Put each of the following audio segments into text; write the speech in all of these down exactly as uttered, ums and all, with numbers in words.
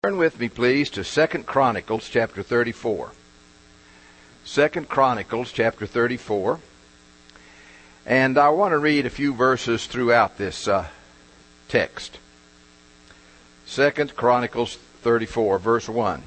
Turn with me, please, to Second Chronicles chapter thirty-four. Second Chronicles chapter thirty-four. And I want to read a few verses throughout this uh, text. Second Chronicles thirty-four, verse one.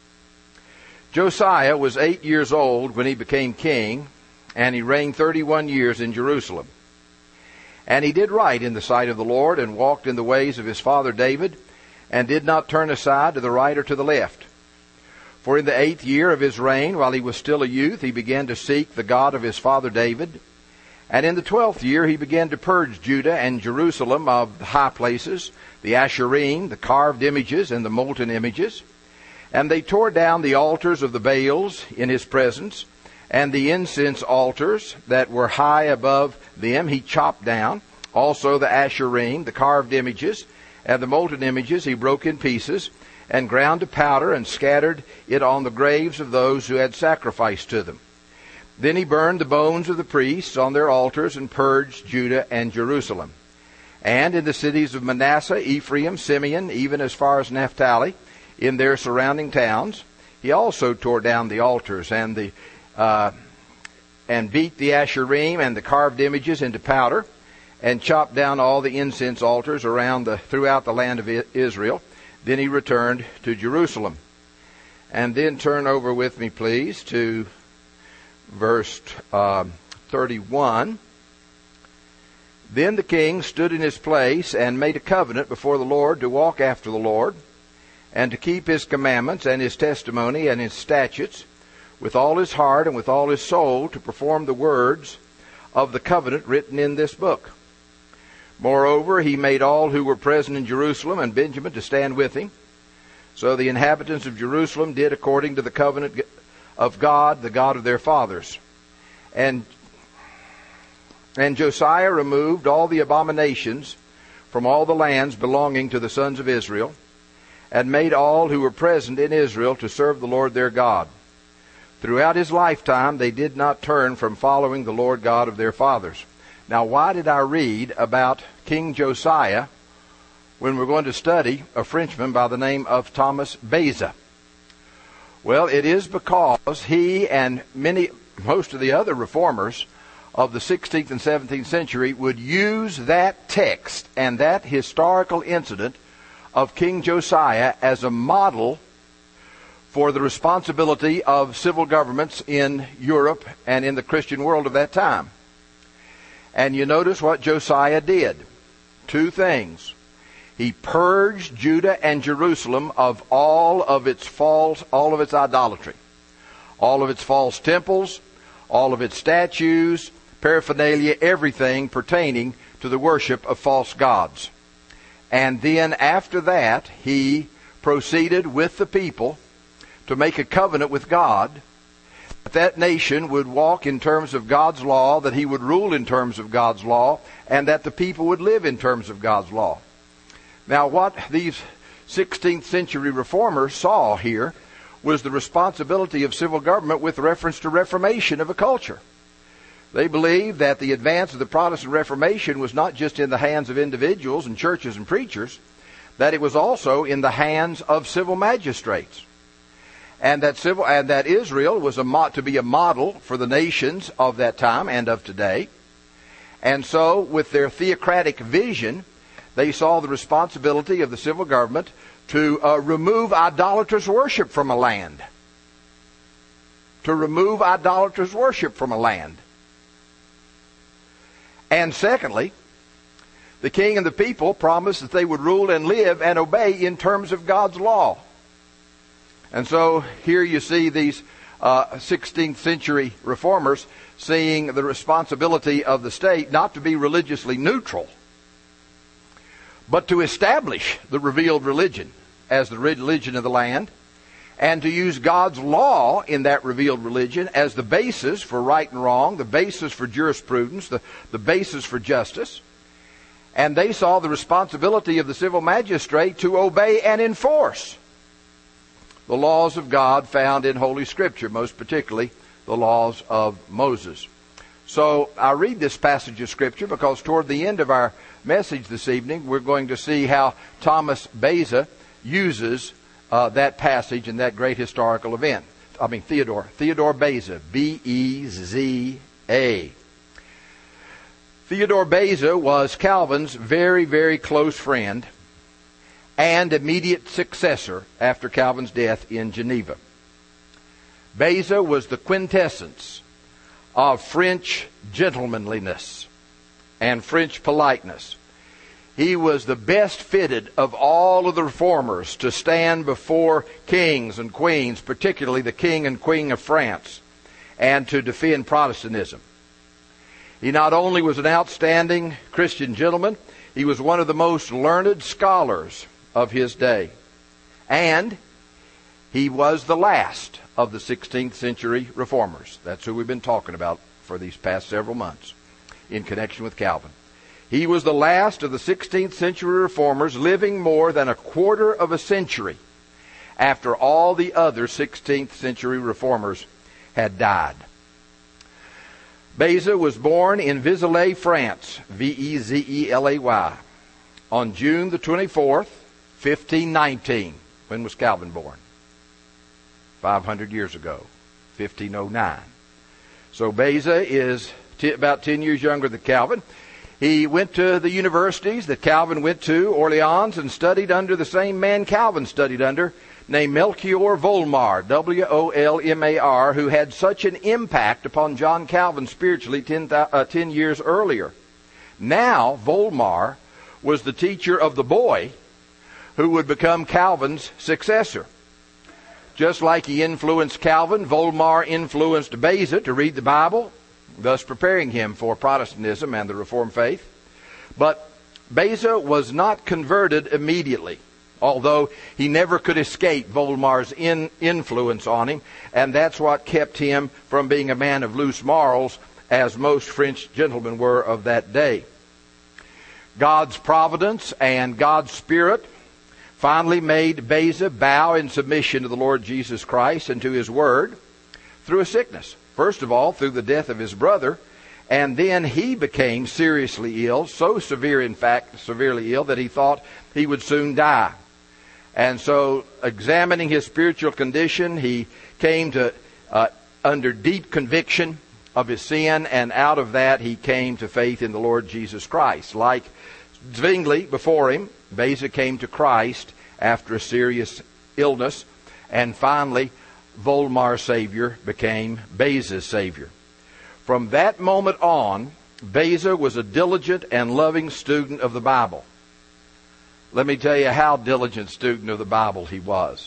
Josiah was eight years old when he became king, and he reigned thirty-one years in Jerusalem. And he did right in the sight of the Lord, and walked in the ways of his father David, and did not turn aside to the right or to the left. For in the eighth year of his reign, while he was still a youth, he began to seek the God of his father David. And in the twelfth year he began to purge Judah and Jerusalem of the high places, the Asherim, the carved images, and the molten images. And they tore down the altars of the Baals in his presence, and the incense altars that were high above them he chopped down. Also the Asherim, the carved images, and the molten images he broke in pieces, and ground to powder, and scattered it on the graves of those who had sacrificed to them. Then he burned the bones of the priests on their altars, and purged Judah and Jerusalem. And in the cities of Manasseh, Ephraim, Simeon, even as far as Naphtali, in their surrounding towns, he also tore down the altars, and the uh, and beat the Asherim and the carved images into powder, and chopped down all the incense altars around the throughout the land of Israel. Then he returned to Jerusalem. And then turn over with me, please, to verse uh, thirty-one. Then the king stood in his place and made a covenant before the Lord to walk after the Lord, and to keep his commandments and his testimony and his statutes with all his heart and with all his soul, to perform the words of the covenant written in this book. Moreover, he made all who were present in Jerusalem and Benjamin to stand with him. So the inhabitants of Jerusalem did according to the covenant of God, the God of their fathers. And, and Josiah removed all the abominations from all the lands belonging to the sons of Israel, and made all who were present in Israel to serve the Lord their God. Throughout his lifetime they did not turn from following the Lord God of their fathers. Now, why did I read about King Josiah when we're going to study a Frenchman by the name of Thomas Beza? Well, it is because he and many, most of the other reformers of the sixteenth and seventeenth century would use that text and that historical incident of King Josiah as a model for the responsibility of civil governments in Europe and in the Christian world of that time. And you notice what Josiah did. Two things. He purged Judah and Jerusalem of all of its false, all of its idolatry, all of its false temples, all of its statues, paraphernalia, everything pertaining to the worship of false gods. And then after that, he proceeded with the people to make a covenant with God, that that nation would walk in terms of God's law, that he would rule in terms of God's law, and that the people would live in terms of God's law. Now, what these sixteenth century reformers saw here was the responsibility of civil government with reference to reformation of a culture. They believed that the advance of the Protestant Reformation was not just in the hands of individuals and churches and preachers, that it was also in the hands of civil magistrates. And that civil, and that Israel was a mo- to be a model for the nations of that time and of today. And so, with their theocratic vision, they saw the responsibility of the civil government to uh, remove idolatrous worship from a land. To remove idolatrous worship from a land. And secondly, the king and the people promised that they would rule and live and obey in terms of God's law. And so here you see these uh, sixteenth century reformers seeing the responsibility of the state not to be religiously neutral, but to establish the revealed religion as the religion of the land, and to use God's law in that revealed religion as the basis for right and wrong, the basis for jurisprudence, the, the basis for justice. And they saw the responsibility of the civil magistrate to obey and enforce the laws of God found in Holy Scripture, most particularly the laws of Moses. So I read this passage of Scripture because toward the end of our message this evening, we're going to see how Thomas Beza uses uh, that passage and that great historical event. I mean, Theodore. Theodore Beza. B E Z A. Theodore Beza was Calvin's very, very close friend and immediate successor after Calvin's death in Geneva. Beza was the quintessence of French gentlemanliness and French politeness. He was the best fitted of all of the reformers to stand before kings and queens, particularly the king and queen of France, and to defend Protestantism. He not only was an outstanding Christian gentleman, he was one of the most learned scholars of his day. And he was the last of the sixteenth century reformers. That's who we've been talking about for these past several months in connection with Calvin. He was the last of the sixteenth century reformers, living more than a quarter of a century after all the other sixteenth century reformers had died. Beza was born in Vézelay, France, V E Z E L A Y, on June the twenty-fourth, fifteen nineteen. When was Calvin born? five hundred years ago, fifteen oh nine. So Beza is t- about ten years younger than Calvin. He went to the universities that Calvin went to, Orleans, and studied under the same man Calvin studied under, named Melchior Volmar, W O L M A R, who had such an impact upon John Calvin spiritually ten, uh, ten years earlier. Now, Volmar was the teacher of the boy who would become Calvin's successor. Just like he influenced Calvin, Volmar influenced Beza to read the Bible, thus preparing him for Protestantism and the Reformed faith. But Beza was not converted immediately, although he never could escape Volmar's in influence on him, and that's what kept him from being a man of loose morals, as most French gentlemen were of that day. God's providence and God's Spirit finally made Beza bow in submission to the Lord Jesus Christ and to His Word through a sickness. First of all, through the death of his brother, and then he became seriously ill, so severe, in fact, severely ill, that he thought he would soon die. And so, examining his spiritual condition, he came to uh, under deep conviction of his sin, and out of that he came to faith in the Lord Jesus Christ. Like Zwingli before him, Beza came to Christ after a serious illness, and finally Volmar's Savior became Beza's Savior. From that moment on, Beza was a diligent and loving student of the Bible. Let me tell you how diligent student of the Bible he was.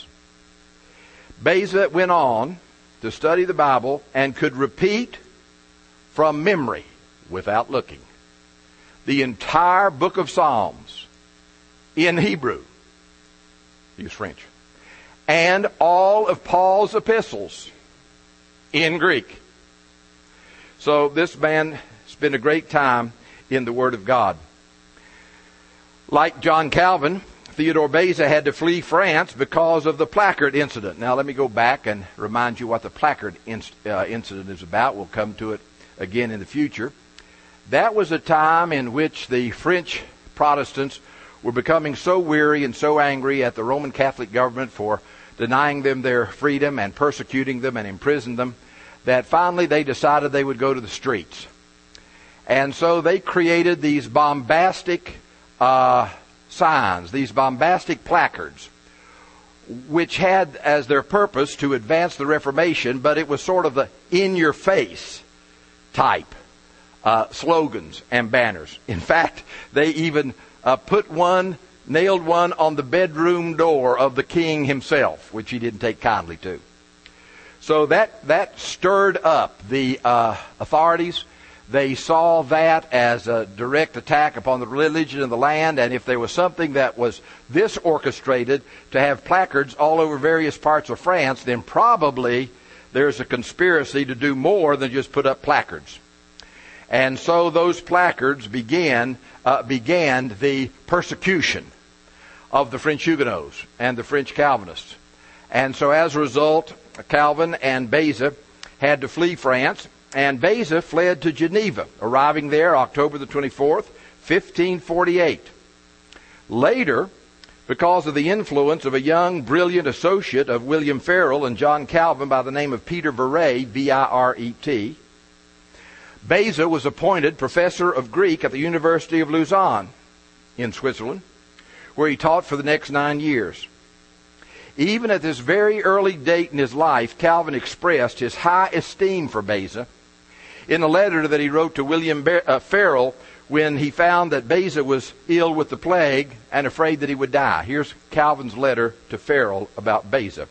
Beza went on to study the Bible and could repeat from memory, without looking, the entire book of Psalms in Hebrew. He was French. And all of Paul's epistles in Greek. So this man spent a great time in the Word of God. Like John Calvin, Theodore Beza had to flee France because of the placard incident. Now let me go back and remind you what the placard inc- uh, incident is about. We'll come to it again in the future. That was a time in which the French Protestants were becoming so weary and so angry at the Roman Catholic government for denying them their freedom and persecuting them and imprisoning them, that finally they decided they would go to the streets. And so they created these bombastic uh, signs, these bombastic placards, which had as their purpose to advance the Reformation, but it was sort of the in-your-face type uh, slogans and banners. In fact, they even uh, put one, nailed one on the bedroom door of the king himself, which he didn't take kindly to. So that that stirred up the uh, authorities. They saw that as a direct attack upon the religion of the land, and if there was something that was this orchestrated to have placards all over various parts of France, then probably there's a conspiracy to do more than just put up placards. And so those placards began uh, began the persecution of the French Huguenots and the French Calvinists. And so as a result, Calvin and Beza had to flee France, and Beza fled to Geneva, arriving there October the twenty-fourth, fifteen forty-eight. Later, because of the influence of a young, brilliant associate of William Farel and John Calvin by the name of Peter Viret, V I R E T. Beza was appointed professor of Greek at the University of Lausanne in Switzerland, where he taught for the next nine years. Even at this very early date in his life, Calvin expressed his high esteem for Beza in a letter that he wrote to William Farel when he found that Beza was ill with the plague and afraid that he would die. Here's Calvin's letter to Farel about Beza.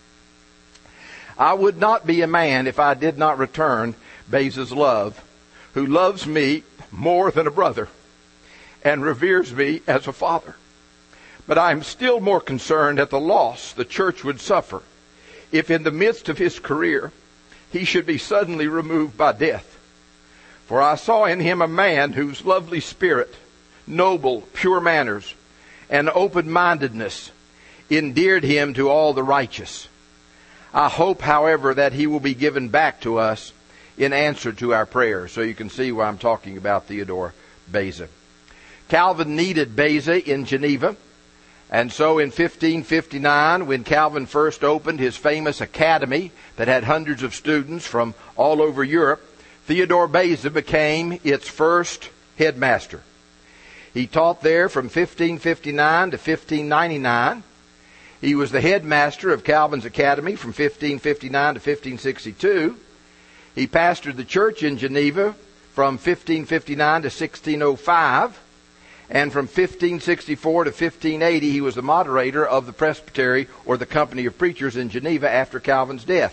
I would not be a man if I did not return Beza's love, who loves me more than a brother and reveres me as a father. But I am still more concerned at the loss the church would suffer if in the midst of his career he should be suddenly removed by death. For I saw in him a man whose lovely spirit, noble, pure manners, and open-mindedness endeared him to all the righteous. I hope, however, that he will be given back to us in answer to our prayers. So you can see why I'm talking about Theodore Beza. Calvin needed Beza in Geneva. And so in fifteen fifty-nine, when Calvin first opened his famous academy that had hundreds of students from all over Europe, Theodore Beza became its first headmaster. He taught there from fifteen fifty-nine to fifteen ninety-nine. He was the headmaster of Calvin's academy from fifteen fifty-nine to fifteen sixty-two. He pastored the church in Geneva from fifteen fifty-nine to sixteen oh five. And from fifteen sixty-four to fifteen eighty, he was the moderator of the presbytery or the company of preachers in Geneva after Calvin's death.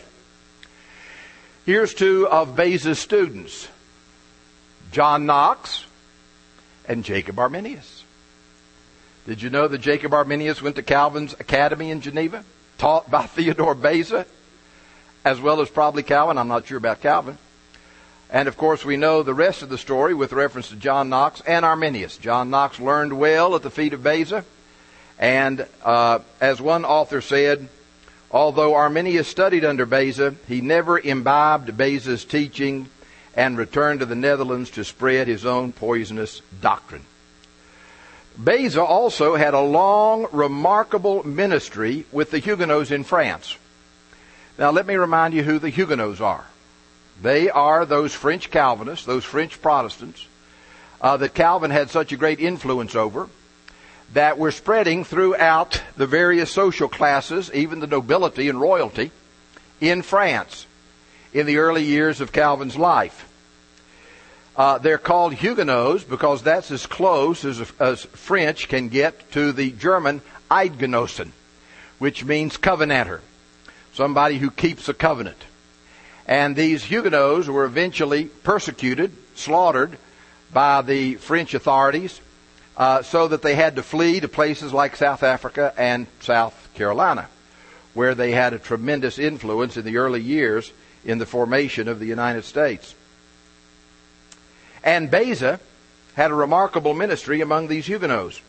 Here's two of Beza's students, John Knox and Jacob Arminius. Did you know that Jacob Arminius went to Calvin's academy in Geneva, taught by Theodore Beza, as well as probably Calvin? I'm not sure about Calvin. And, of course, we know the rest of the story with reference to John Knox and Arminius. John Knox learned well at the feet of Beza. And uh, as one author said, although Arminius studied under Beza, he never imbibed Beza's teaching and returned to the Netherlands to spread his own poisonous doctrine. Beza also had a long, remarkable ministry with the Huguenots in France. Now, let me remind you who the Huguenots are. They are those French Calvinists, those French Protestants, uh, that Calvin had such a great influence over, that were spreading throughout the various social classes, even the nobility and royalty, in France in the early years of Calvin's life. Uh, they're called Huguenots because that's as close as, as French can get to the German Eidgenossen, which means covenanter, somebody who keeps a covenant. And these Huguenots were eventually persecuted, slaughtered by the French authorities, uh, so that they had to flee to places like South Africa and South Carolina, where they had a tremendous influence in the early years in the formation of the United States. And Beza had a remarkable ministry among these Huguenots.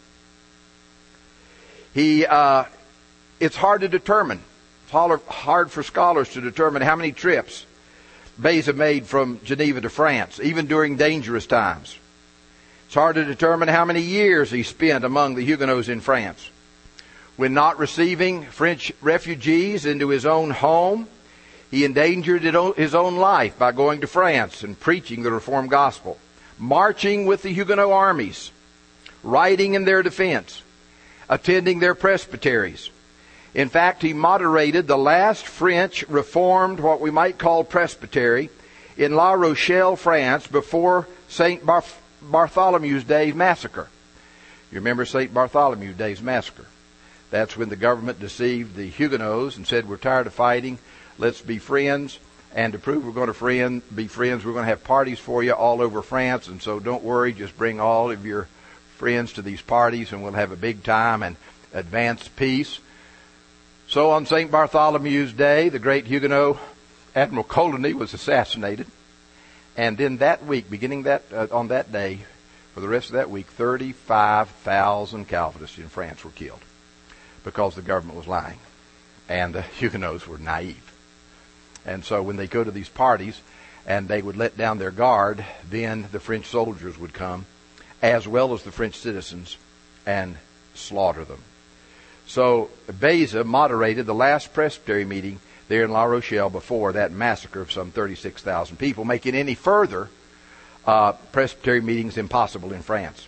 He, uh, it's hard to determine. It's hard for scholars to determine how many trips Beza made from Geneva to France, even during dangerous times. It's hard to determine how many years he spent among the Huguenots in France. When not receiving French refugees into his own home, he endangered his own life by going to France and preaching the Reformed gospel, marching with the Huguenot armies, writing in their defense, attending their presbyteries. In fact, he moderated the last French Reformed, what we might call presbytery, in La Rochelle, France, before Saint Bar- Bartholomew's Day massacre. You remember Saint Bartholomew's Day's massacre? That's when the government deceived the Huguenots and said, we're tired of fighting, let's be friends. And to prove we're going to friend, be friends, we're going to have parties for you all over France. And so don't worry, just bring all of your friends to these parties and we'll have a big time and advance peace. So on Saint Bartholomew's Day, the great Huguenot Admiral Coligny was assassinated. And then that week, beginning that uh, on that day, for the rest of that week, thirty-five thousand Calvinists in France were killed because the government was lying and the Huguenots were naive. And so when they go to these parties and they would let down their guard, then the French soldiers would come, as well as the French citizens, and slaughter them. So Beza moderated the last Presbytery meeting there in La Rochelle before that massacre of some thirty-six thousand people, making any further uh, Presbytery meetings impossible in France.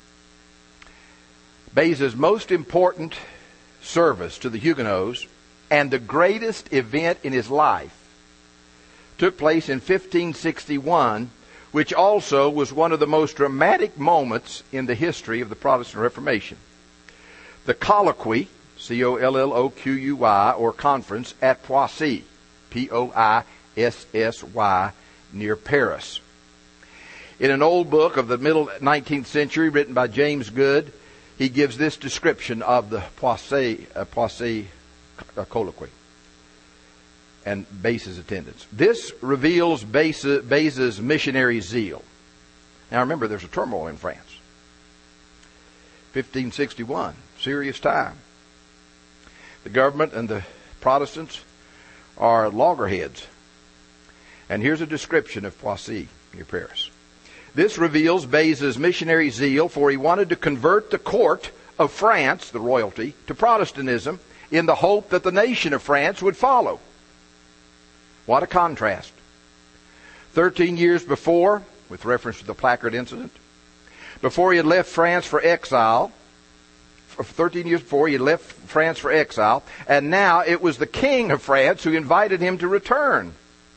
Beza's most important service to the Huguenots and the greatest event in his life took place in fifteen sixty-one, which also was one of the most dramatic moments in the history of the Protestant Reformation. The colloquy, C O L L O Q U Y, or conference at Poissy, P O I S S Y, near Paris. In an old book of the middle nineteenth century written by James Good, he gives this description of the Poissy, uh, Poissy uh, colloquy and Beza's attendance. This reveals Beza, Beza's missionary zeal. Now remember, there's a turmoil in France. fifteen sixty-one, serious time. The government and the Protestants are loggerheads. And here's a description of Poissy near Paris. This reveals Beza's missionary zeal, for he wanted to convert the court of France, the royalty, to Protestantism in the hope that the nation of France would follow. What a contrast. Thirteen years before, with reference to the placard incident, before he had left France for exile, thirteen years before he had left France for exile, and now it was the king of France who invited him to return.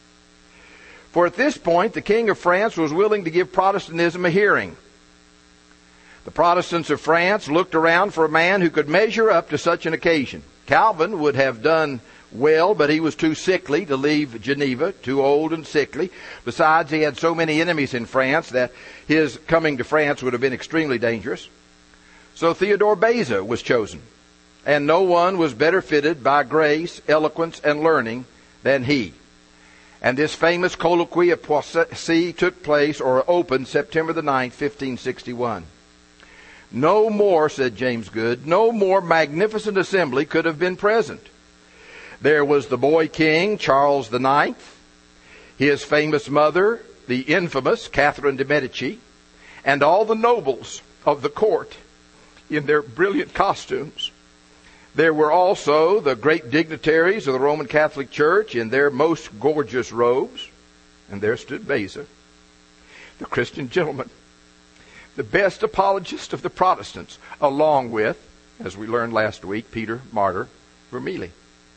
For at this point, the king of France was willing to give Protestantism a hearing. The Protestants of France looked around for a man who could measure up to such an occasion. Calvin would have done well, but he was too sickly to leave Geneva, too old and sickly. Besides, he had so many enemies in France that his coming to France would have been extremely dangerous. So Theodore Beza was chosen, and no one was better fitted by grace, eloquence, and learning than he. And this famous colloquy at Poissy took place, or opened, September the ninth, fifteen sixty-one. No more, said James Good, no more magnificent assembly could have been present. There was the boy king, Charles the ninth, his famous mother, the infamous Catherine de' Medici, and all the nobles of the court in their brilliant costumes. There were also the great dignitaries of the Roman Catholic Church in their most gorgeous robes. And there stood Beza, the Christian gentleman, the best apologist of the Protestants, along with, as we learned last week, Peter Martyr Vermigli.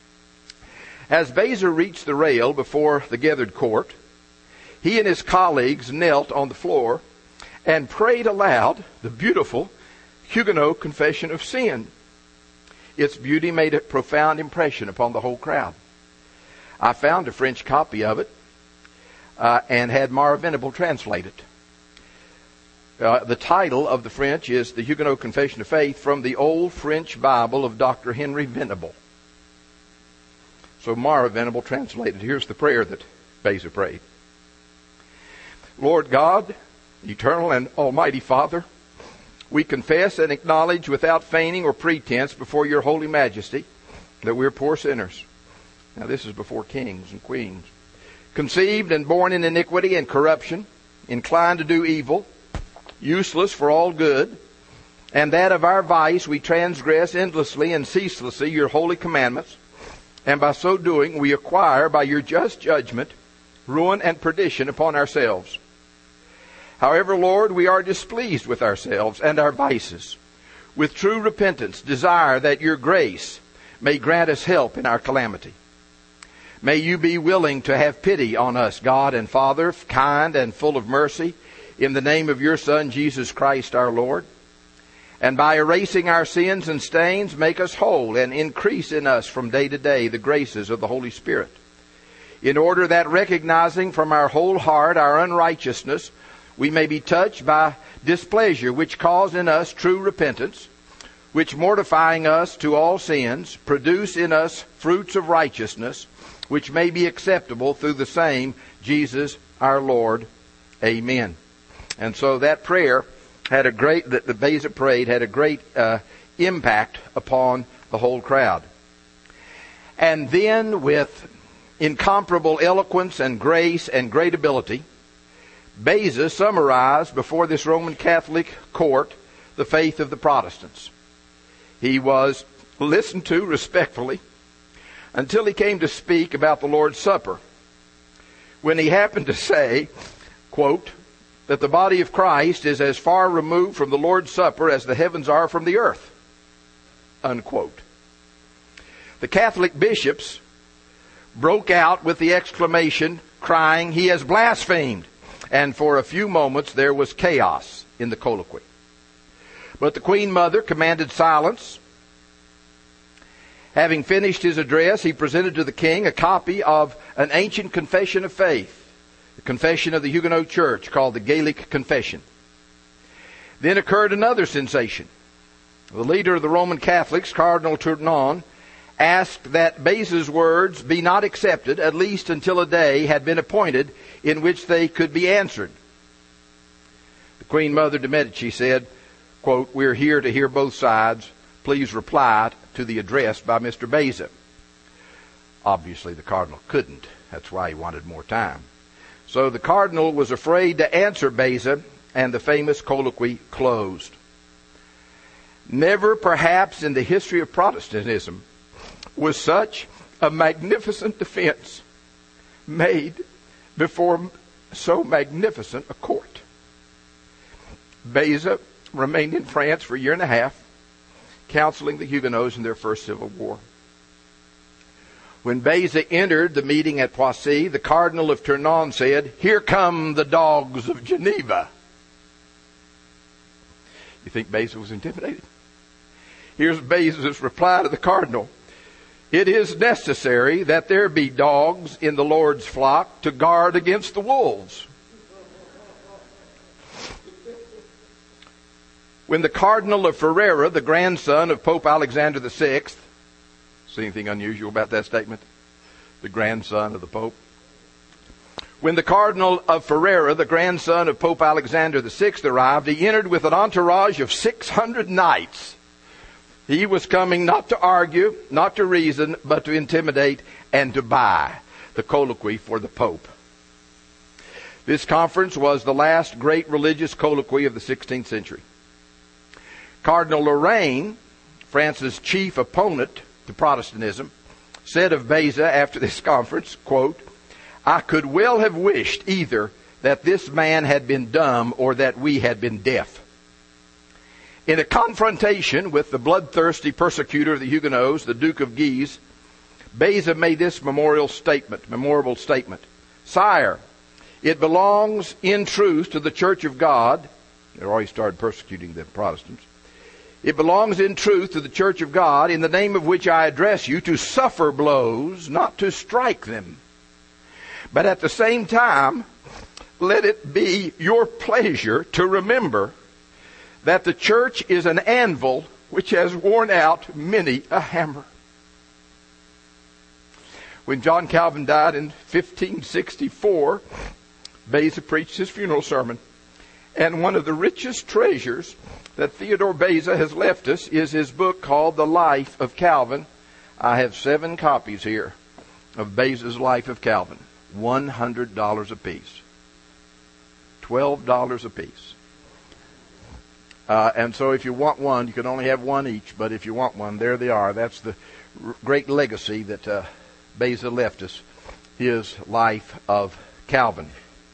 As Beza reached the rail before the gathered court, he and his colleagues knelt on the floor and prayed aloud the beautiful Huguenot Confession of Sin. Its beauty made a profound impression upon the whole crowd. I found a French copy of it uh, and had Mara Venable translate it. Uh, the title of the French is The Huguenot Confession of Faith, from the Old French Bible of Doctor Henry Venable. So Mara Venable translated. Here's the prayer that Beza prayed. Lord God, eternal and almighty Father, we confess and acknowledge without feigning or pretense before your holy majesty that we're poor sinners. Now this is before kings and queens. Conceived and born in iniquity and corruption, inclined to do evil, useless for all good, and that of our vice we transgress endlessly and ceaselessly your holy commandments, and by so doing we acquire by your just judgment ruin and perdition upon ourselves. However, Lord, we are displeased with ourselves and our vices. With true repentance, desire that your grace may grant us help in our calamity. May you be willing to have pity on us, God and Father, kind and full of mercy, in the name of your Son, Jesus Christ our Lord. And by erasing our sins and stains, make us whole and increase in us from day to day the graces of the Holy Spirit. In order that, recognizing from our whole heart our unrighteousness, we may be touched by displeasure, which cause in us true repentance, which mortifying us to all sins, produce in us fruits of righteousness, which may be acceptable through the same Jesus our Lord. Amen. And so that prayer had a great, that the Beza prayed had a great uh, impact upon the whole crowd. And then with incomparable eloquence and grace and great ability, Beza summarized before this Roman Catholic court the faith of the Protestants. He was listened to respectfully until he came to speak about the Lord's Supper, when he happened to say, quote, that the body of Christ is as far removed from the Lord's Supper as the heavens are from the earth, unquote. The Catholic bishops broke out with the exclamation, crying, "He has blasphemed!" And for a few moments there was chaos in the colloquy. But the Queen Mother commanded silence. Having finished his address, he presented to the king a copy of an ancient confession of faith, the confession of the Huguenot Church, called the Gaelic Confession. Then occurred another sensation. The leader of the Roman Catholics, Cardinal Tournon, asked that Beza's words be not accepted, at least until a day had been appointed in which they could be answered. The Queen Mother de Medici said, quote, "We're here to hear both sides. Please reply to the address by Mister Beza." Obviously, the Cardinal couldn't. That's why he wanted more time. So the Cardinal was afraid to answer Beza, and the famous colloquy closed. Never, perhaps, in the history of Protestantism was such a magnificent defense made before so magnificent a court. Beza remained in France for a year and a half, counseling the Huguenots in their first civil war. When Beza entered the meeting at Poissy, the Cardinal of Tournon said, "Here come the dogs of Geneva." You think Beza was intimidated? Here's Beza's reply to the Cardinal. "It is necessary that there be dogs in the Lord's flock to guard against the wolves." When the Cardinal of Ferrara, the grandson of Pope Alexander the Sixth, see anything unusual about that statement? The grandson of the Pope. When the Cardinal of Ferrara, the grandson of Pope Alexander the Sixth, arrived, he entered with an entourage of six hundred knights. He was coming not to argue, not to reason, but to intimidate and to buy the colloquy for the Pope. This conference was the last great religious colloquy of the sixteenth century. Cardinal Lorraine, France's chief opponent to Protestantism, said of Beza after this conference, quote, "I could well have wished either that this man had been dumb or that we had been deaf." In a confrontation with the bloodthirsty persecutor of the Huguenots, the Duke of Guise, Beza made this memorial statement, memorable statement. "Sire, it belongs in truth to the Church of God," they already started persecuting the Protestants, "it belongs in truth to the Church of God, in the name of which I address you, to suffer blows, not to strike them. But at the same time, let it be your pleasure to remember that the church is an anvil which has worn out many a hammer." When John Calvin died in fifteen sixty-four, Beza preached his funeral sermon. And one of the richest treasures that Theodore Beza has left us is his book called The Life of Calvin. I have seven copies here of Beza's Life of Calvin. one hundred dollars apiece. twelve dollars apiece. Uh, and so if you want one, you can only have one each. But if you want one, there they are. That's the r- great legacy that uh, Beza left us, his Life of Calvin.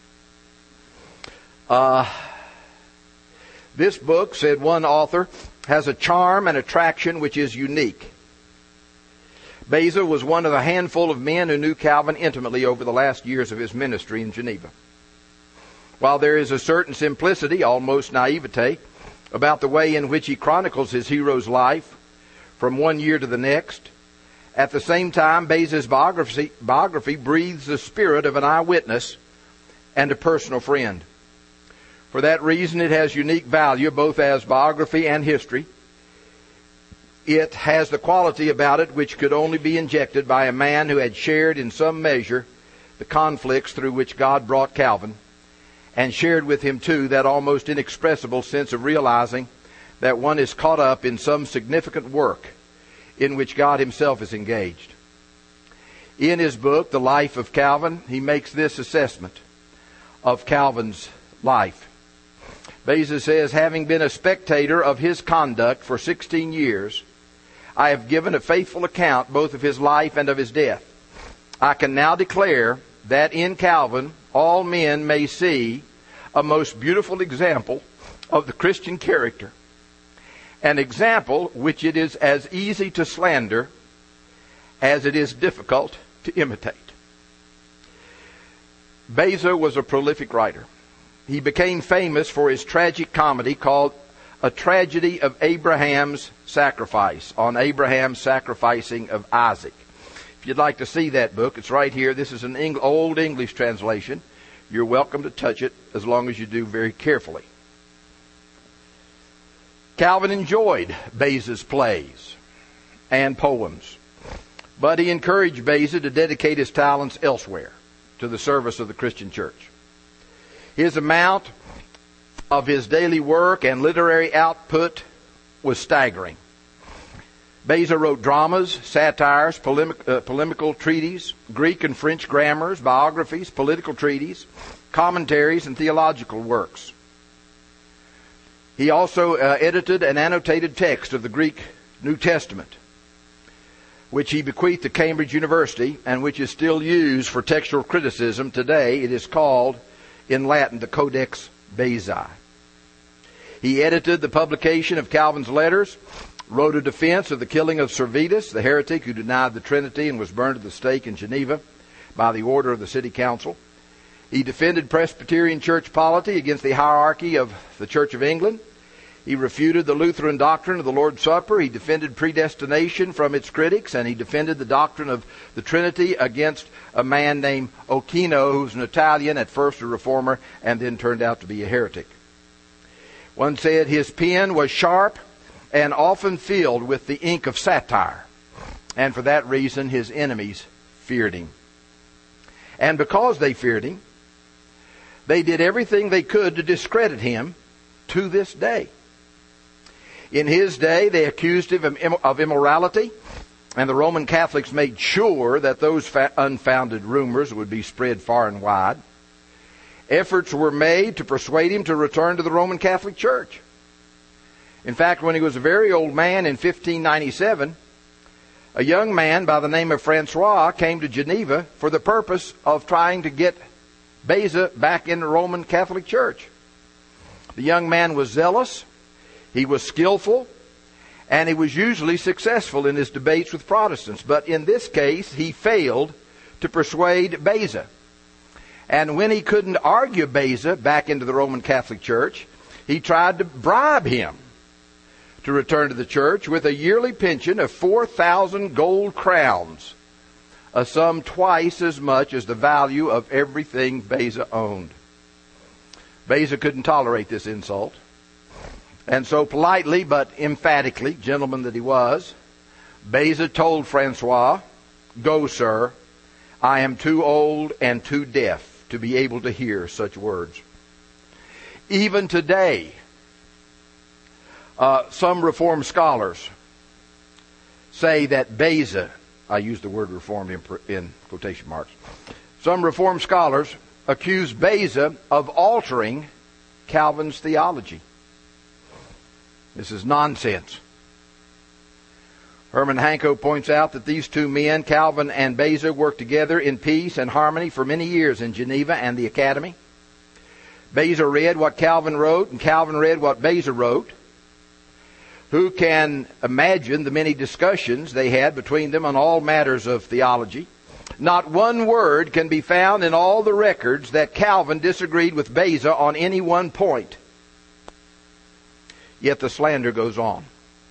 Uh, this book, said one author, has a charm and attraction which is unique. Beza was one of a handful of men who knew Calvin intimately over the last years of his ministry in Geneva. While there is a certain simplicity, almost naivete, about the way in which he chronicles his hero's life from one year to the next, at the same time, Beza's biography, biography breathes the spirit of an eyewitness and a personal friend. For that reason, it has unique value both as biography and history. It has the quality about it which could only be injected by a man who had shared in some measure the conflicts through which God brought Calvin, and shared with him, too, that almost inexpressible sense of realizing that one is caught up in some significant work in which God himself is engaged. In his book, The Life of Calvin, he makes this assessment of Calvin's life. Beza says, "Having been a spectator of his conduct for sixteen years, I have given a faithful account both of his life and of his death. I can now declare that in Calvin all men may see a most beautiful example of the Christian character, an example which it is as easy to slander as it is difficult to imitate. Beza was a prolific writer. He became famous for his tragic comedy called A Tragedy of Abraham's Sacrifice, on Abraham's sacrificing of Isaac. If you'd like to see that book, it's right here. This is an Eng- old English translation. You're welcome to touch it as long as you do very carefully. Calvin enjoyed Beza's plays and poems, but he encouraged Beza to dedicate his talents elsewhere to the service of the Christian church. His amount of his daily work and literary output was staggering. Beza wrote dramas, satires, polemic, uh, polemical treatises, Greek and French grammars, biographies, political treatises, commentaries, and theological works. He also uh, edited an annotated text of the Greek New Testament, which he bequeathed to Cambridge University and which is still used for textual criticism today. It is called, in Latin, the Codex Bezae. He edited the publication of Calvin's letters, wrote a defense of the killing of Servetus, the heretic who denied the Trinity and was burned at the stake in Geneva by the order of the city council. He defended Presbyterian church polity against the hierarchy of the Church of England. He refuted the Lutheran doctrine of the Lord's Supper. He defended predestination from its critics, and he defended the doctrine of the Trinity against a man named Ochino, who's an Italian, at first a reformer, and then turned out to be a heretic. One said his pen was sharp and often filled with the ink of satire, and for that reason his enemies feared him. And because they feared him, they did everything they could to discredit him to this day. In his day, they accused him of immorality, and the Roman Catholics made sure that those unfounded rumors would be spread far and wide. Efforts were made to persuade him to return to the Roman Catholic Church. In fact, when he was a very old man in fifteen ninety-seven, a young man by the name of Francois came to Geneva for the purpose of trying to get Beza back in the Roman Catholic Church. The young man was zealous, he was skillful, and he was usually successful in his debates with Protestants. But in this case, he failed to persuade Beza. And when he couldn't argue Beza back into the Roman Catholic Church, he tried to bribe him to return to the church with a yearly pension of four thousand gold crowns, a sum twice as much as the value of everything Beza owned. Beza couldn't tolerate this insult, and so politely but emphatically, gentleman that he was, Beza told Francois, "Go, sir, I am too old and too deaf to be able to hear such words." Even today, uh, some Reformed scholars say that Beza, I use the word Reformed in, in quotation marks, some Reformed scholars accuse Beza of altering Calvin's theology. This is nonsense. Herman Hanko points out that these two men, Calvin and Beza, worked together in peace and harmony for many years in Geneva and the Academy. Beza read what Calvin wrote, and Calvin read what Beza wrote. Who can imagine the many discussions they had between them on all matters of theology? Not one word can be found in all the records that Calvin disagreed with Beza on any one point. Yet the slander goes on.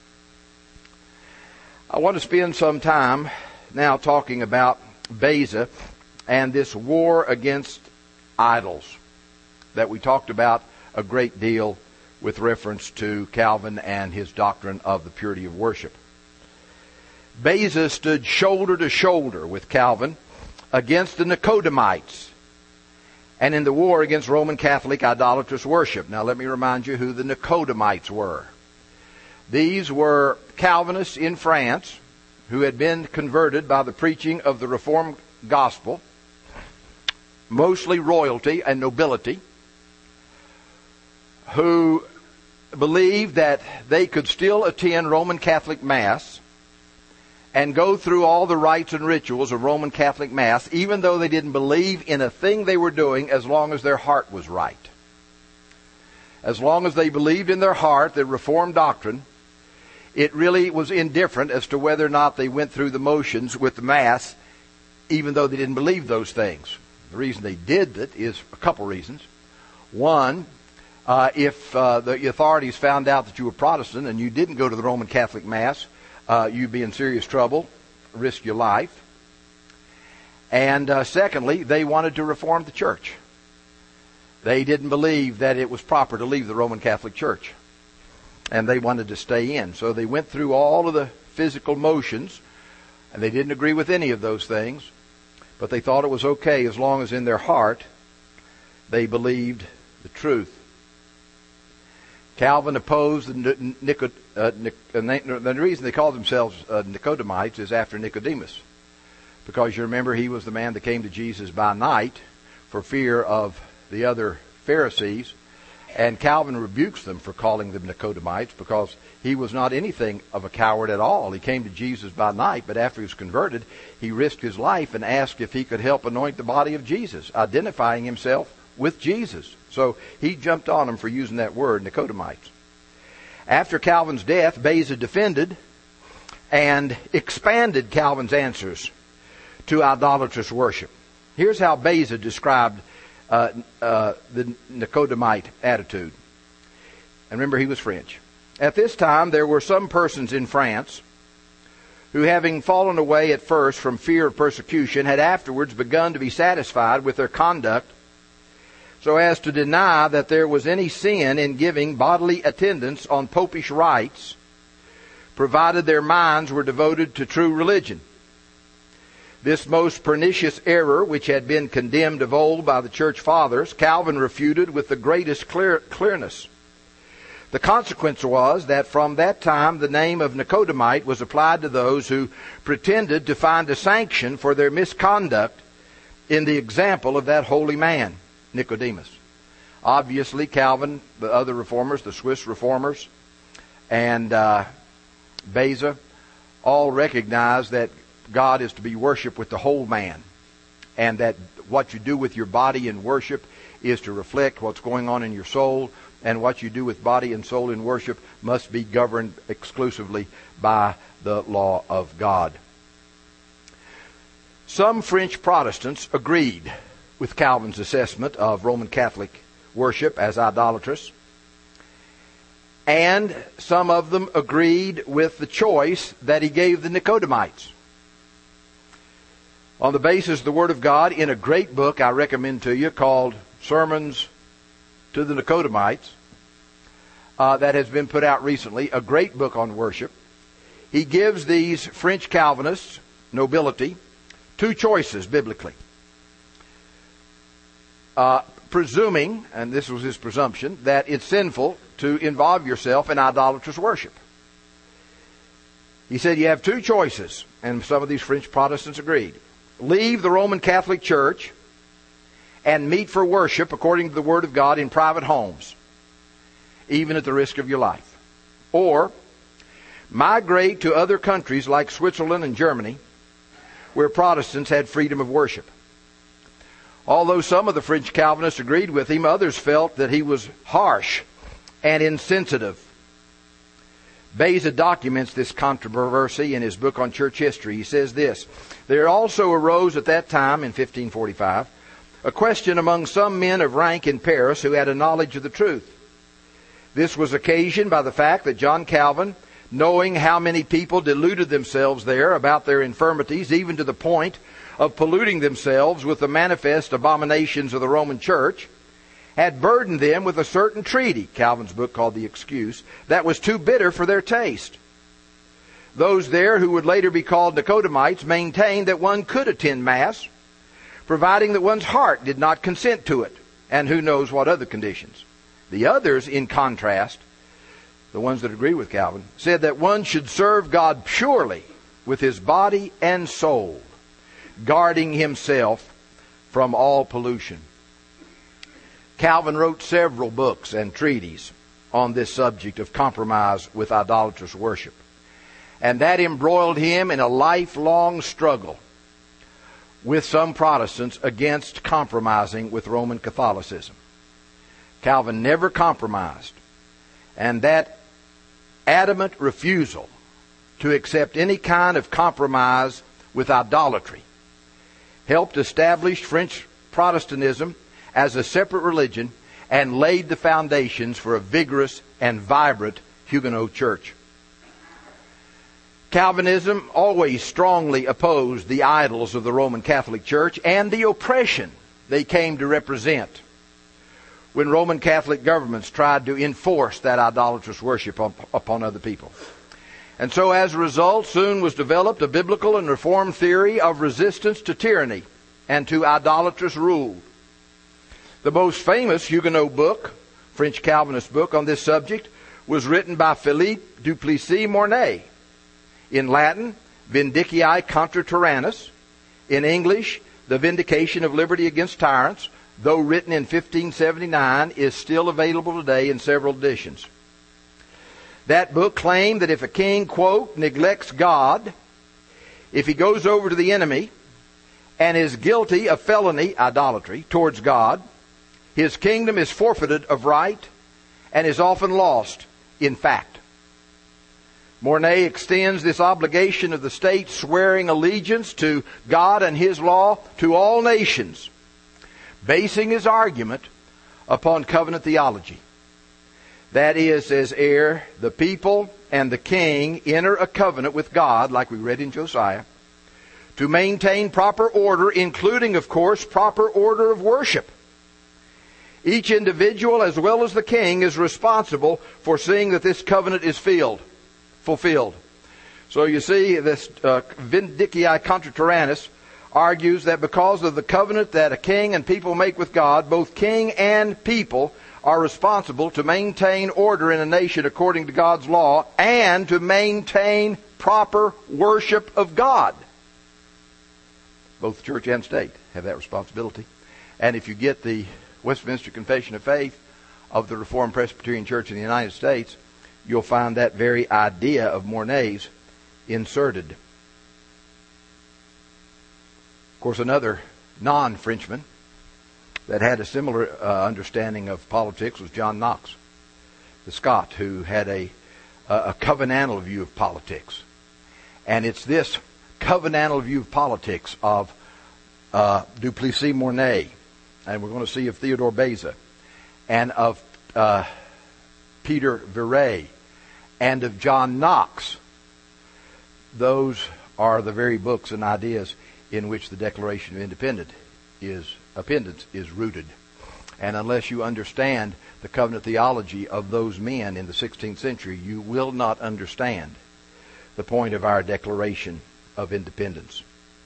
I want to spend some time now talking about Beza and this war against idols that we talked about a great deal with reference to Calvin and his doctrine of the purity of worship. Beza stood shoulder to shoulder with Calvin against the Nicodemites and in the war against Roman Catholic idolatrous worship. Now let me remind you who the Nicodemites were. These were Calvinists in France who had been converted by the preaching of the Reformed gospel, mostly royalty and nobility, who believed that they could still attend Roman Catholic Mass and go through all the rites and rituals of Roman Catholic Mass, even though they didn't believe in a thing they were doing, as long as their heart was right. As long as they believed in their heart the Reformed doctrine, it really was indifferent as to whether or not they went through the motions with the Mass, even though they didn't believe those things. The reason they did it is a couple reasons. One, uh, if uh, the authorities found out that you were Protestant and you didn't go to the Roman Catholic Mass, uh, you'd be in serious trouble, risk your life. And uh, secondly, they wanted to reform the church. They didn't believe that it was proper to leave the Roman Catholic Church, and they wanted to stay in. So they went through all of the physical motions, and they didn't agree with any of those things, but they thought it was okay as long as in their heart they believed the truth. Calvin opposed the Nico, uh, Nic, uh, the reason they called themselves uh, Nicodemites is after Nicodemus, because you remember he was the man that came to Jesus by night for fear of the other Pharisees, and Calvin rebukes them for calling them Nicodemites because he was not anything of a coward at all. He came to Jesus by night, but after he was converted, he risked his life and asked if he could help anoint the body of Jesus, identifying himself with Jesus. So he jumped on them for using that word, Nicodemites. After Calvin's death, Beza defended and expanded Calvin's answers to idolatrous worship. Here's how Beza described Uh, uh, the Nicodemite attitude. And remember, he was French. At this time, there were some persons in France who, having fallen away at first from fear of persecution, had afterwards begun to be satisfied with their conduct so as to deny that there was any sin in giving bodily attendance on popish rites, provided their minds were devoted to true religion. This most pernicious error, which had been condemned of old by the church fathers, Calvin refuted with the greatest clear, clearness. The consequence was that from that time the name of Nicodemite was applied to those who pretended to find a sanction for their misconduct in the example of that holy man, Nicodemus. Obviously, Calvin, the other reformers, the Swiss reformers, and uh, Beza all recognized that God is to be worshipped with the whole man, and that what you do with your body in worship is to reflect what's going on in your soul, and what you do with body and soul in worship must be governed exclusively by the law of God. Some French Protestants agreed with Calvin's assessment of Roman Catholic worship as idolatrous, and some of them agreed with the choice that he gave the Nicodemites. On the basis of the Word of God, in a great book I recommend to you called Sermons to the Nicodemites, uh, that has been put out recently, a great book on worship, he gives these French Calvinists, nobility, two choices biblically. Uh, presuming, and this was his presumption, that it's sinful to involve yourself in idolatrous worship. He said you have two choices, and some of these French Protestants agreed. Leave the Roman Catholic Church and meet for worship according to the Word of God in private homes, even at the risk of your life. Or migrate to other countries like Switzerland and Germany, where Protestants had freedom of worship. Although some of the French Calvinists agreed with him, others felt that he was harsh and insensitive. Beza documents this controversy in his book on church history. He says this: there also arose at that time, in fifteen forty-five, a question among some men of rank in Paris who had a knowledge of the truth. This was occasioned by the fact that John Calvin, knowing how many people deluded themselves there about their infirmities, even to the point of polluting themselves with the manifest abominations of the Roman Church, had burdened them with a certain treaty, Calvin's book called The Excuse, that was too bitter for their taste. Those there who would later be called Nicodemites maintained that one could attend Mass, providing that one's heart did not consent to it, and who knows what other conditions. The others, in contrast, the ones that agree with Calvin, said that one should serve God purely with his body and soul, guarding himself from all pollution. Calvin wrote several books and treatises on this subject of compromise with idolatrous worship. And that embroiled him in a lifelong struggle with some Protestants against compromising with Roman Catholicism. Calvin never compromised. And that adamant refusal to accept any kind of compromise with idolatry helped establish French Protestantism as a separate religion and laid the foundations for a vigorous and vibrant Huguenot church. Calvinism always strongly opposed the idols of the Roman Catholic Church and the oppression they came to represent when Roman Catholic governments tried to enforce that idolatrous worship upon other people. And so as a result, soon was developed a biblical and reformed theory of resistance to tyranny and to idolatrous rule. The most famous Huguenot book, French Calvinist book on this subject, was written by Philippe Duplessis Mornay. In Latin, Vindiciae contra Tyrannus. In English, The Vindication of Liberty Against Tyrants, though written in fifteen seventy-nine, is still available today in several editions. That book claimed that if a king, quote, neglects God, if he goes over to the enemy and is guilty of felony, idolatry, towards God, his kingdom is forfeited of right and is often lost in fact. Mornay extends this obligation of the state swearing allegiance to God and His law to all nations, basing his argument upon covenant theology. That is, says ere the people and the king enter a covenant with God, like we read in Josiah, to maintain proper order, including, of course, proper order of worship. Each individual, as well as the king, is responsible for seeing that this covenant is filled. fulfilled. So you see, this uh, Vindiciae contra Tyrannus argues that because of the covenant that a king and people make with God, both king and people are responsible to maintain order in a nation according to God's law and to maintain proper worship of God. Both church and state have that responsibility. And if you get the Westminster Confession of Faith of the Reformed Presbyterian Church in the United States, you'll find that very idea of Mornay's inserted. Of course, another non-Frenchman that had a similar uh, understanding of politics was John Knox, the Scot, who had a, a covenantal view of politics. And it's this covenantal view of politics of uh, Duplessis Mornay, and we're going to see of Theodore Beza, and of uh, Peter Viret, and of John Knox. Those are the very books and ideas in which the Declaration of Independence is, Independence is rooted. And unless you understand the covenant theology of those men in the sixteenth century, you will not understand the point of our Declaration of Independence.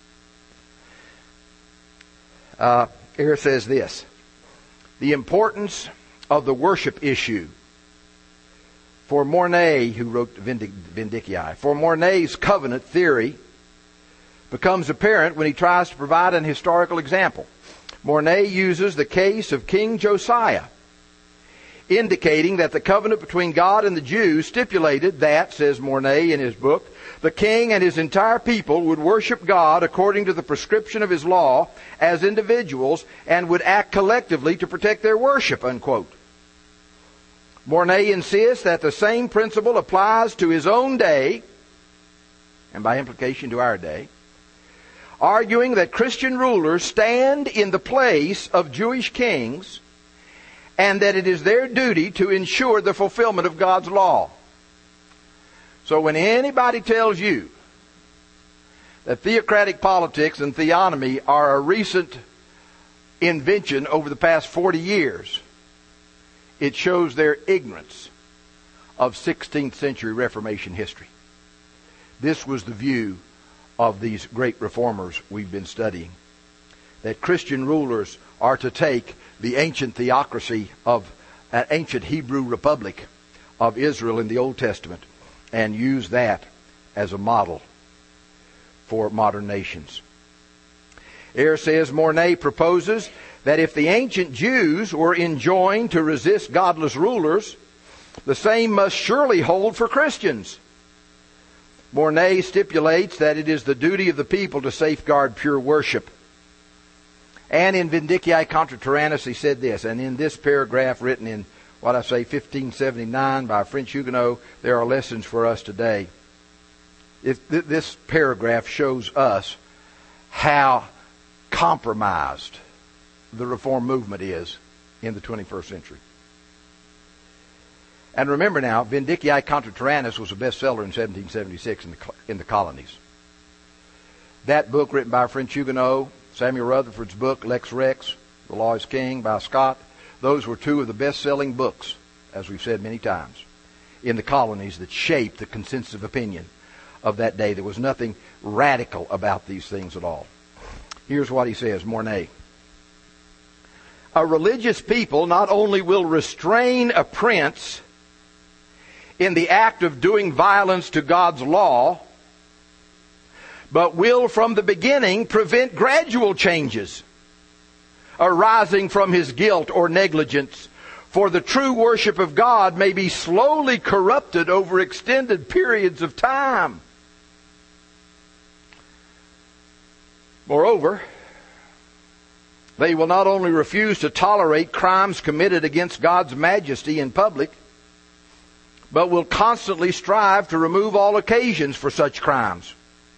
Uh, here says this: the importance of the worship issue for Mornay, who wrote Vindiciae, for Mornay's covenant theory becomes apparent when he tries to provide an historical example. Mornay uses the case of King Josiah, indicating that the covenant between God and the Jews stipulated that, says Mornay in his book, the king and his entire people would worship God according to the prescription of his law as individuals and would act collectively to protect their worship, unquote. Mornay insists that the same principle applies to his own day, and by implication to our day, arguing that Christian rulers stand in the place of Jewish kings and that it is their duty to ensure the fulfillment of God's law. So when anybody tells you that theocratic politics and theonomy are a recent invention over the past forty years, it shows their ignorance of sixteenth century Reformation history. This was the view of these great reformers we've been studying, that Christian rulers are to take the ancient theocracy of an ancient Hebrew republic of Israel in the Old Testament and use that as a model for modern nations. Here says Mornay proposes that if the ancient Jews were enjoined to resist godless rulers, the same must surely hold for Christians. Mornay stipulates that it is the duty of the people to safeguard pure worship. And in Vindiciae contra Tyrannus he said this, and in this paragraph written in, what I say, fifteen seventy-nine by a French Huguenot, there are lessons for us today. It, th- this paragraph shows us how compromised the Reform movement is in the twenty-first century. And remember now, Vindiciae contra Tyrannus was a bestseller in seventeen seventy-six in the, in the colonies. That book, written by a French Huguenot, Samuel Rutherford's book, Lex Rex, The Law is King, by Scott, those were two of the best-selling books, as we've said many times, in the colonies that shaped the consensus of opinion of that day. There was nothing radical about these things at all. Here's what he says, Mornay. A religious people not only will restrain a prince in the act of doing violence to God's law, but will from the beginning prevent gradual changes arising from his guilt or negligence. For the true worship of God may be slowly corrupted over extended periods of time. Moreover, they will not only refuse to tolerate crimes committed against God's majesty in public, but will constantly strive to remove all occasions for such crimes.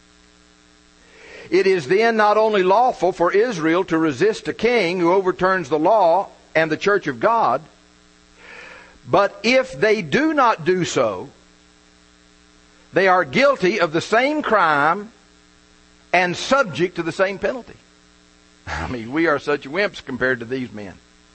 It is then not only lawful for Israel to resist a king who overturns the law and the church of God, but if they do not do so, they are guilty of the same crime and subject to the same penalty. I mean, we are such wimps compared to these men.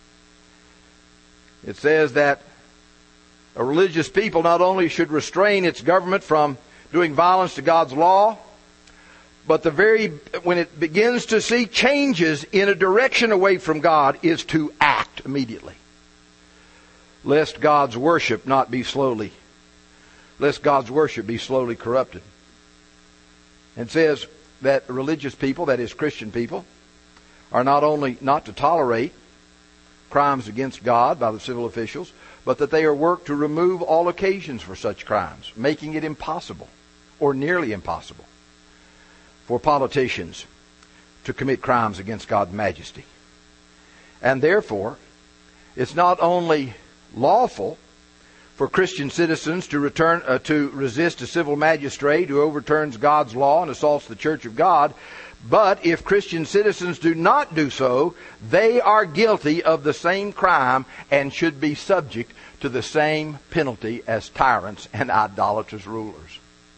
It says that a religious people not only should restrain its government from doing violence to God's law, but the very, when it begins to see changes in a direction away from God, is to act immediately. Lest God's worship not be slowly, lest God's worship be slowly corrupted. And it says that religious people, that is Christian people, are not only not to tolerate crimes against God by the civil officials, but that they are worked to remove all occasions for such crimes, making it impossible, or nearly impossible, for politicians to commit crimes against God's majesty. And therefore, it's not only lawful for Christian citizens to return uh, to resist a civil magistrate who overturns God's law and assaults the church of God, but if Christian citizens do not do so, they are guilty of the same crime and should be subject to the same penalty as tyrants and idolatrous rulers.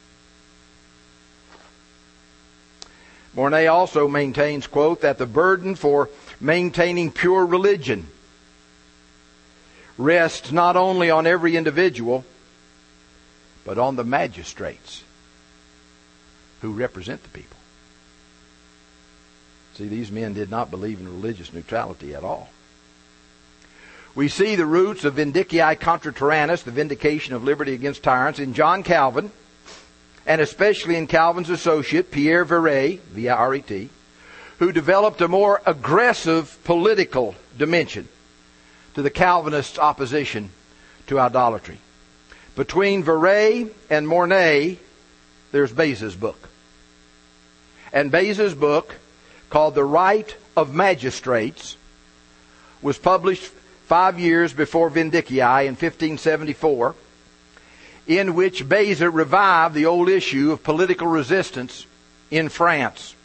Mornay also maintains, quote, that the burden for maintaining pure religion rests not only on every individual, but on the magistrates who represent the people. See, these men did not believe in religious neutrality at all. We see the roots of Vindiciae contra Tyrannus, the vindication of liberty against tyrants, in John Calvin, and especially in Calvin's associate, Pierre Viret, V I R E T, who developed a more aggressive political dimension to the Calvinists' opposition to idolatry. Between Viret and Mornay, there's Beza's book. And Beza's book, called The Right of Magistrates, was published five years before Vindiciae in fifteen seventy-four, in which Beza revived the old issue of political resistance in France.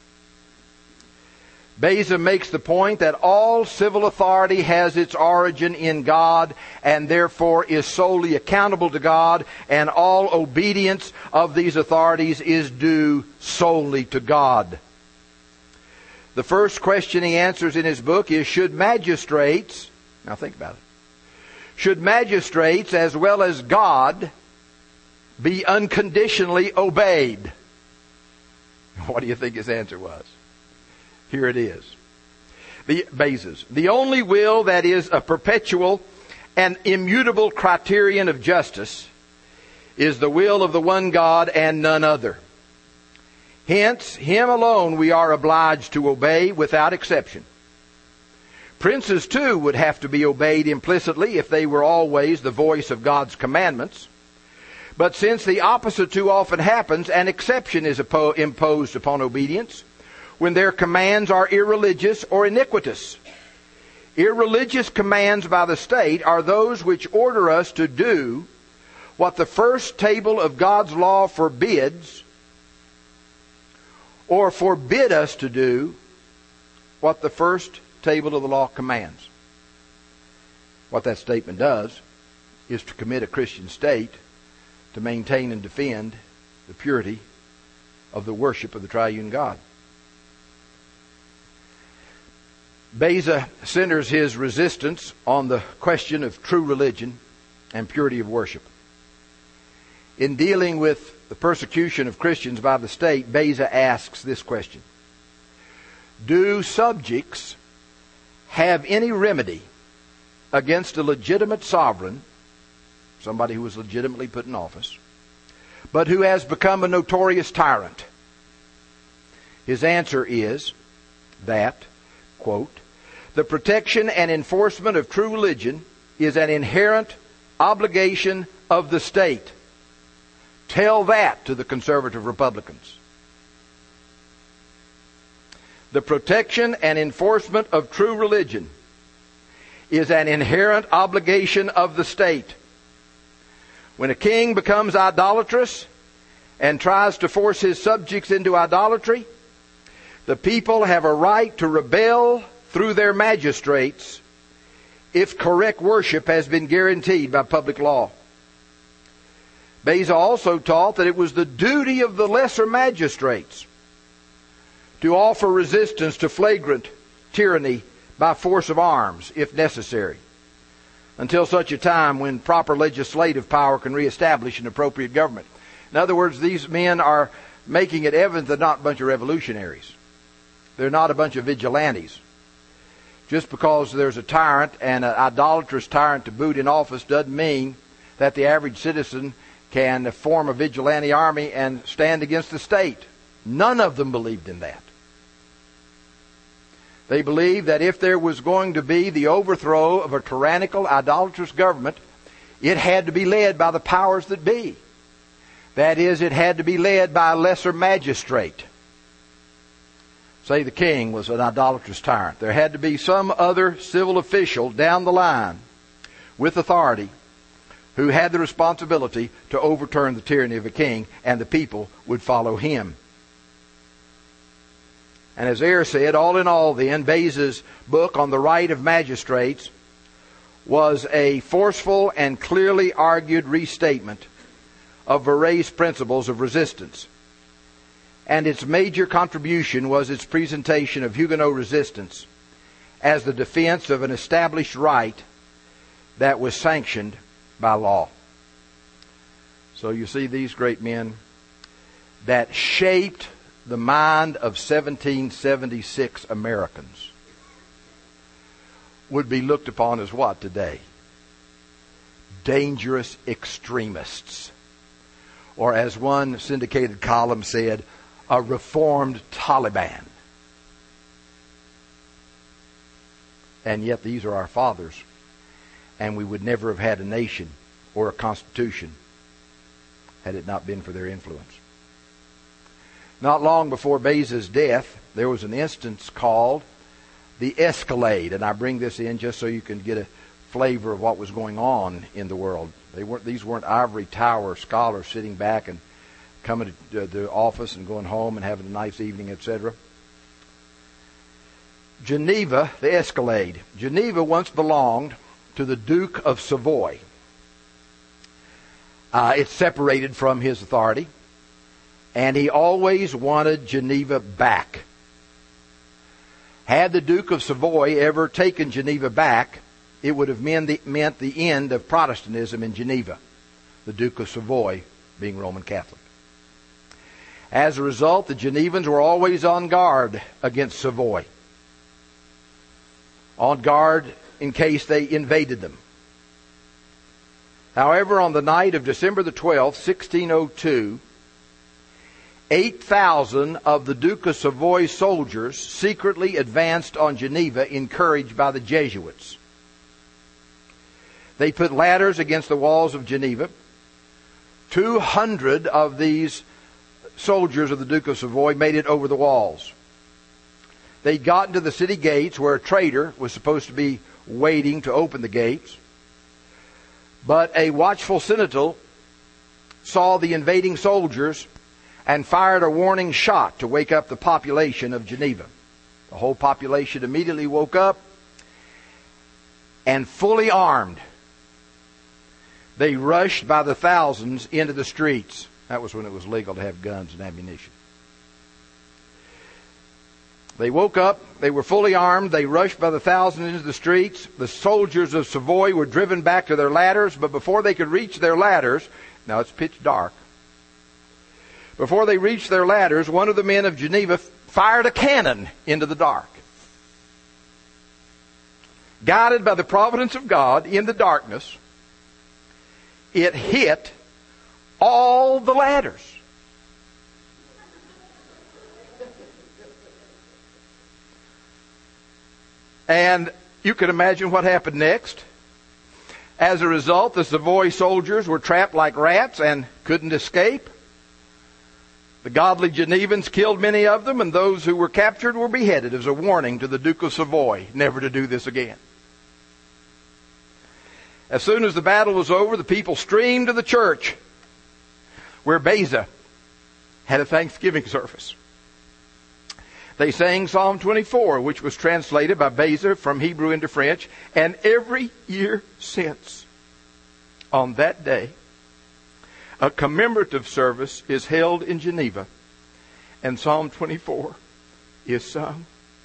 Beza makes the point that all civil authority has its origin in God and therefore is solely accountable to God, and all obedience of these authorities is due solely to God. The first question he answers in his book is, should magistrates, now think about it, should magistrates as well as God be unconditionally obeyed? What do you think his answer was? Here it is. The Beza's. The only will that is a perpetual and immutable criterion of justice is the will of the one God and none other. Hence, Him alone we are obliged to obey without exception. Princes, too, would have to be obeyed implicitly if they were always the voice of God's commandments. But since the opposite too often happens, an exception is imposed upon obedience when their commands are irreligious or iniquitous. Irreligious commands by the state are those which order us to do what the first table of God's law forbids, or forbid us to do what the first table of the law commands. What that statement does is to commit a Christian state to maintain and defend the purity of the worship of the triune God. Beza centers his resistance on the question of true religion and purity of worship. In dealing with the persecution of Christians by the state, Beza asks this question: do subjects have any remedy against a legitimate sovereign, somebody who was legitimately put in office, but who has become a notorious tyrant? His answer is that, quote, the protection and enforcement of true religion is an inherent obligation of the state. Tell that to the conservative Republicans. The protection and enforcement of true religion is an inherent obligation of the state. When a king becomes idolatrous and tries to force his subjects into idolatry, the people have a right to rebel through their magistrates if correct worship has been guaranteed by public law. Beza also taught that it was the duty of the lesser magistrates to offer resistance to flagrant tyranny by force of arms, if necessary, until such a time when proper legislative power can reestablish an appropriate government. In other words, these men are making it evident they're not a bunch of revolutionaries. They're not a bunch of vigilantes. Just because there's a tyrant and an idolatrous tyrant to boot in office doesn't mean that the average citizen can form a vigilante army and stand against the state. None of them believed in that. They believed that if there was going to be the overthrow of a tyrannical, idolatrous government, it had to be led by the powers that be. That is, it had to be led by a lesser magistrate. Say the king was an idolatrous tyrant. There had to be some other civil official down the line with authority who had the responsibility to overturn the tyranny of a king, and the people would follow him. And as Eyre said, all in all then, Beza's book on the right of magistrates was a forceful and clearly argued restatement of Verret's principles of resistance. And its major contribution was its presentation of Huguenot resistance as the defense of an established right that was sanctioned by law. So you see, these great men that shaped the mind of seventeen seventy-six Americans would be looked upon as what today? Dangerous extremists. Or as one syndicated column said, a reformed Taliban. And yet these are our fathers. And we would never have had a nation or a constitution had it not been for their influence. Not long before Beza's death, there was an instance called the Escalade. And I bring this in just so you can get a flavor of what was going on in the world. They weren't; these weren't ivory tower scholars sitting back and coming to the office and going home and having a nice evening, et cetera. Geneva, the Escalade. Geneva once belonged to the Duke of Savoy. Uh, it's separated from his authority, and he always wanted Geneva back. Had the Duke of Savoy ever taken Geneva back, it would have meant the, meant the end of Protestantism in Geneva, the Duke of Savoy being Roman Catholic. As a result, the Genevans were always on guard against Savoy, on guard in case they invaded them. However, on the night of December the twelfth, sixteen oh two, eight thousand of the Duke of Savoy's soldiers secretly advanced on Geneva, encouraged by the Jesuits. They put ladders against the walls of Geneva, two hundred of these soldiers of the Duke of Savoy made it over the walls. They'd gotten to the city gates where a traitor was supposed to be waiting to open the gates. But a watchful sentinel saw the invading soldiers and fired a warning shot to wake up the population of Geneva. The whole population immediately woke up, and fully armed, they rushed by the thousands into the streets. That was when it was legal to have guns and ammunition. They woke up, they were fully armed, they rushed by the thousands into the streets. The soldiers of Savoy were driven back to their ladders, but before they could reach their ladders, now it's pitch dark, before they reached their ladders, one of the men of Geneva fired a cannon into the dark. Guided by the providence of God in the darkness, it hit all the ladders. And you can imagine what happened next. As a result, the Savoy soldiers were trapped like rats and couldn't escape. The godly Genevans killed many of them, and those who were captured were beheaded as a warning to the Duke of Savoy never to do this again. As soon as the battle was over, the people streamed to the church where Beza had a Thanksgiving service. They sang Psalm twenty-four, which was translated by Beza from Hebrew into French, and every year since, on that day, a commemorative service is held in Geneva, and Psalm twenty-four is sung.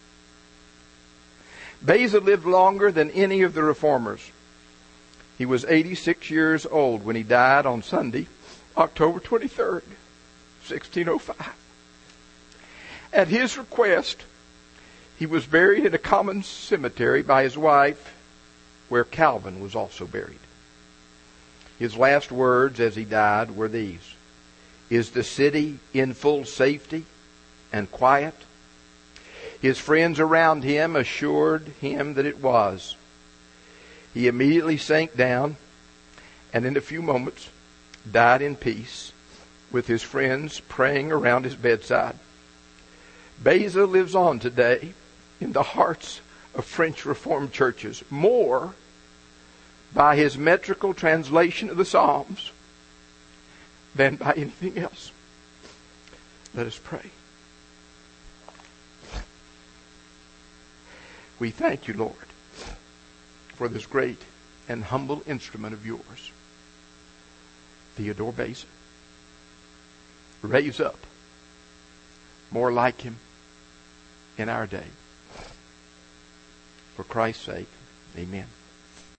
Beza lived longer than any of the reformers. He was eighty-six years old when he died on Sunday, October twenty-third, sixteen oh five. At his request, he was buried in a common cemetery by his wife, where Calvin was also buried. His last words as he died were these: "Is the city in full safety and quiet?" His friends around him assured him that it was. He immediately sank down and in a few moments died in peace, with his friends praying around his bedside. Beza lives on today in the hearts of French Reformed churches, more by his metrical translation of the Psalms than by anything else. Let us pray. We thank you, Lord, for this great and humble instrument of yours, Theodore Beza. Raise up more like him in our day. For Christ's sake, amen.